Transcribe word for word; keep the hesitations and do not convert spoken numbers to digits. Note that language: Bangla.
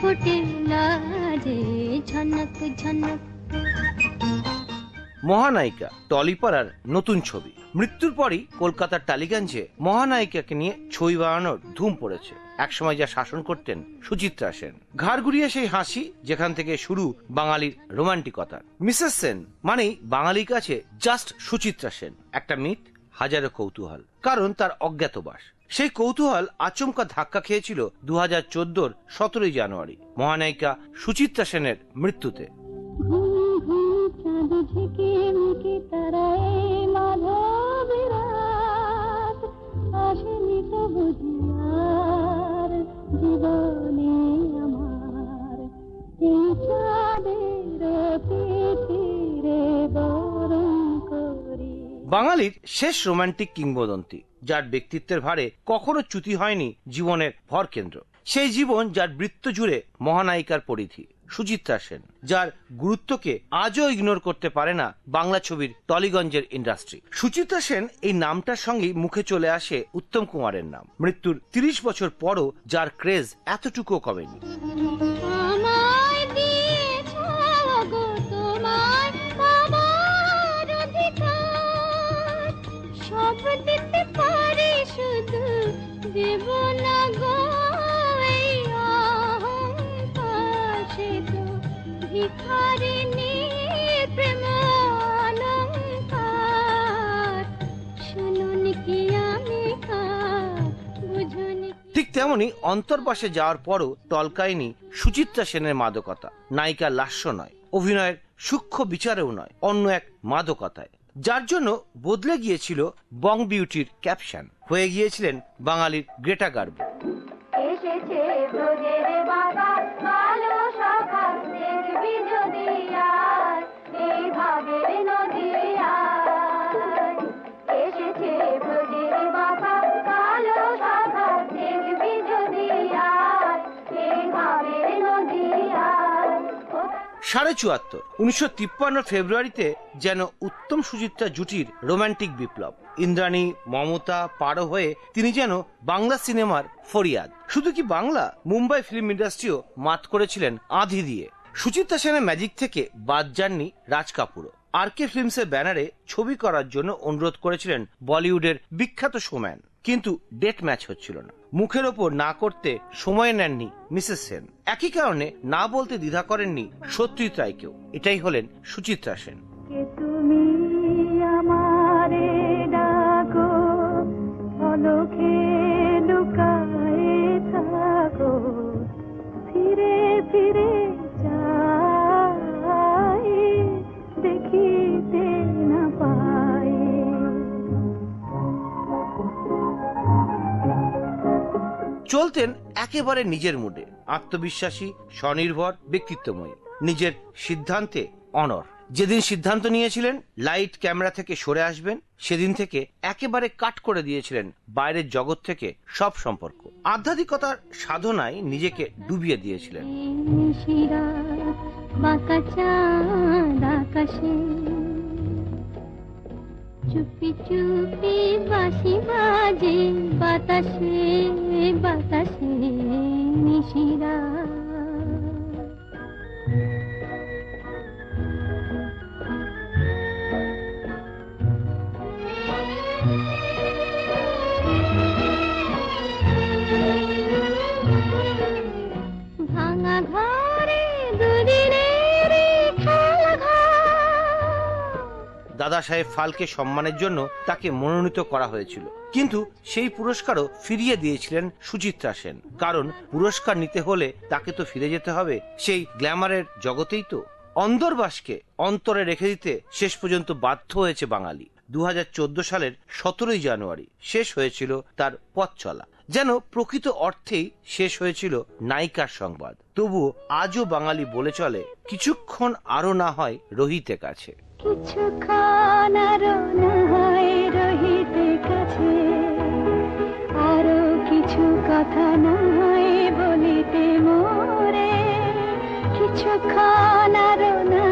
ফোটে লাজে ঝনক ঝনক। মহানায়িকা টলিপাড়ার নতুন ছবি। মৃত্যুর পরই কলকাতার টালিগঞ্জে মহানায়িকাকে নিয়ে ছবি বানানোর ধুম পড়েছে। একসময় যা শাসন করতেন সুচিত্রা সেন। ঘাড় ঘুরিয়ে সেই হাসি যেখান থেকে শুরু বাঙালির রোমান্টিকতা। মিসেস সেন মানেই বাঙালির কাছে জাস্ট সুচিত্রা সেন। একটা মিথ, হাজারো কৌতূহল, কারণ তার অজ্ঞাতবাস। সেই কৌতূহল আচমকা ধাক্কা খেয়েছিল দু হাজার চোদ্দোর সতেরোই জানুয়ারি মহানায়িকা সুচিত্রা সেনের মৃত্যুতে। বাঙালির শেষ রোমান্টিক কিংবদন্তি, যার ব্যক্তিত্বের ভারে কখনো চ্যুতি হয়নি জীবনের ভরকেন্দ্র। সেই জীবন যার বৃত্ত জুড়ে মহানায়িকার পরিধি, সুচিত্রা সেন, যার গুরুত্বকে আজও ইগনোর করতে পারে না বাংলা ছবির টলিগঞ্জের ইন্ডাস্ট্রি। সুচিত্রা সেন এই নামটার সঙ্গেই মুখে চলে আসে উত্তম কুমারের নাম। মৃত্যুর তিরিশ বছর পরও যার ক্রেজ এতটুকুও কমেনি। ঠিক তেমনি অন্তর্বাসে যাওয়ার পরও টলকায়নি সুচিত্রা সেনের মাদকতা। নায়িকার লাস্য নয়, অভিনয়ের সূক্ষ্ম বিচারেও নয়, অন্য এক মাদকতায়, যার জন্য বদলে গিয়েছিল বং বিউটির ক্যাপশন। হয়ে গিয়েছিলেন বাঙালির গ্রেটা গার্বো। সাড়ে চুয়াত্তর উনিশশো তিপ্পান্ন ফেব্রুয়ারিতে যেন উত্তম সুচিত্রা জুটির রোমান্টিক বিপ্লব। ইন্দ্রাণী মমতা পারো হয়ে তিনি যেন বাংলা সিনেমার ফরিয়াদ। শুধু কি বাংলা, মুম্বাই ফিল্ম ইন্ডাস্ট্রিও মাত করেছিলেন আঁধি দিয়ে। সুচিত্রা সেনের ম্যাজিক থেকে বাদ যাননি রাজ কাপুরও। আর কে ফিল্মসের ব্যানারে ছবি করার জন্য অনুরোধ করেছিলেন বলিউডের বিখ্যাত শোম্যান, কিন্তু ডেট ম্যাচ হচ্ছিল না। মুখের ওপর না করতে সময় নেননি মিসেস সেন। একই কারণে না বলতে দ্বিধা করেননি সত্যজিৎ রায়কেও। এটাই হলেন সুচিত্রা সেন। তুমি আমারে ডাকো, অলকে লুকায়ে থাকো, ফিরে ফিরে যাই, দেখিতে না পাই। চলতেন একেবারে নিজের মুডে, আত্মবিশ্বাসী, স্বনির্ভর, ব্যক্তিত্বময়ী, নিজের সিদ্ধান্তে অনড়। যেদিন সিদ্ধান্ত নিয়েছিলেন লাইট ক্যামেরা থেকে সরে আসবেন, সেদিন থেকে একেবারে কাট করে দিয়েছিলেন বাইরের জগৎ থেকে সব সম্পর্ক। আধ্যাত্মিকতার সাধনায় নিজেকে ডুবিয়ে দিয়েছিলেন। চুপি চুপি বাঁশি বাজে বাতাসে বাতাসে নিশিরা। ভাঙা ঘরে দুদিনের খেলা ঘর। দাদা সাহেব ফালকে সম্মানের জন্য তাকে মনোনীত করা হয়েছিল, কিন্তু সেই পুরস্কারও ফিরিয়ে দিয়েছিলেন সুচিত্রা সেন। কারণ পুরস্কার নিতে হলে তাকে তো ফিরে যেতে হবে সেই গ্ল্যামারের জগতেই। তো অন্দরবাসকে অন্তরে রেখে দিতে শেষ পর্যন্ত বাধ্য হয়েছে বাঙালি। দু হাজার চোদ্দ সালের সতেরোই জানুয়ারি শেষ হয়েছিল তার পথ চলা। যেন প্রকৃত অর্থেই শেষ হয়েছিল নায়িকার সংবাদ। তবুও আজও বাঙালি বলে চলে, কিছুক্ষণ আরো না হয় রহিতে কাছে। কিছুক্ষণ আরো না হয় রহিতে কাছে, আরো কিছু কথা না হয় বলিতে মোরে। কিছুক্ষণ আরো না